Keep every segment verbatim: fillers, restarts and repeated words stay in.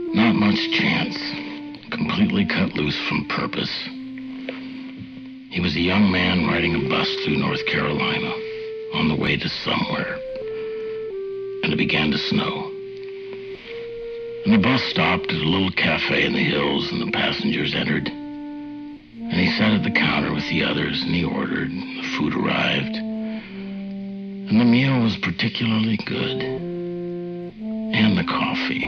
Not much chance. Completely cut loose from purpose. He was a young man riding a bus through North Carolina on the way to somewhere. And it began to snow. And the bus stopped at a little cafe in the hills, and the passengers entered. And he sat at the counter with the others, and he ordered, and the food arrived. And the meal was particularly good. And the coffee.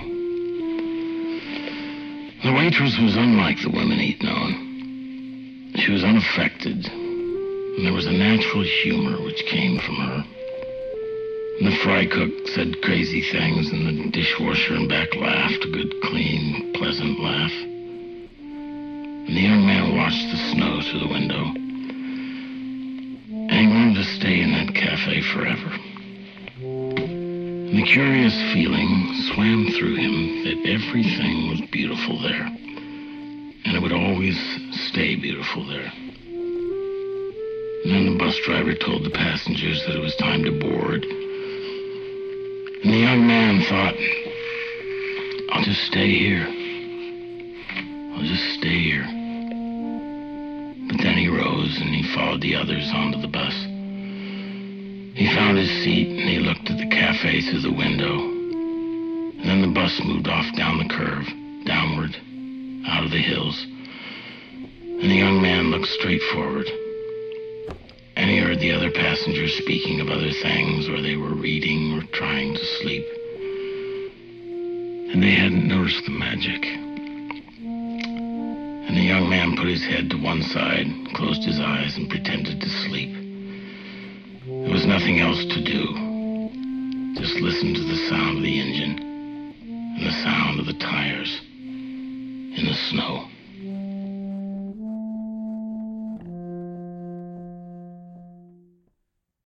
The waitress was unlike the women he'd known. She was unaffected, and there was a natural humor which came from her. And the fry cook said crazy things, and the dishwasher in back laughed, a good, clean, pleasant laugh. And the young man watched the snow through the window. And he wanted to stay in that cafe forever. And the curious feeling swam through him that everything was beautiful there. And it would always stay beautiful there. And then the bus driver told the passengers that it was time to board. And the young man thought, I'll just stay here. I'll just stay here. But then he rose and he followed the others onto the bus. He found his seat and he looked at the cafe through the window. And then the bus moved off down the curve, downward, out of the hills. And the young man looked straight forward. And he heard the other passengers speaking of other things, or they were reading or trying to sleep. And they hadn't noticed the magic. And the young man put his head to one side, closed his eyes, and pretended to sleep. There was nothing else to do. Just listen to the sound of the engine and the sound of the tires in the snow.